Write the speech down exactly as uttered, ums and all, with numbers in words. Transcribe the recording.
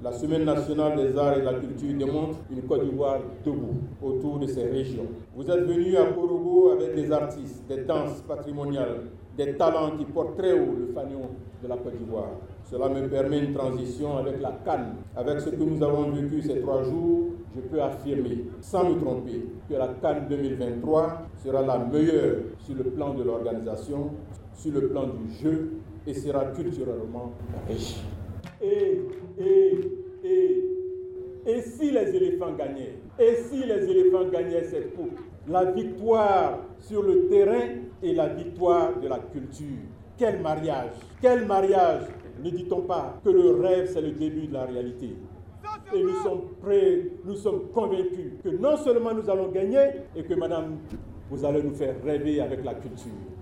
La Semaine nationale des arts et de la culture démontre une Côte d'Ivoire debout autour de ses régions. Vous êtes venus à Korogo avec des artistes, des danses patrimoniales, des talents qui portent très haut le fanion de la Côte d'Ivoire. Cela me permet une transition avec la Cannes. Avec ce que nous avons vécu ces trois jours, je peux affirmer, sans me tromper, que la Cannes deux mille vingt-trois sera la meilleure sur le plan de l'organisation, sur le plan du jeu et sera culturellement riche. Et, et, et, et si les éléphants gagnaient, et si les éléphants gagnaient cette coupe, la victoire sur le terrain et la victoire de la culture. Quel mariage, quel mariage! Ne dit-on pas que le rêve, c'est le début de la réalité? Et nous sommes prêts, nous sommes convaincus que non seulement nous allons gagner, et que madame, vous allez nous faire rêver avec la culture.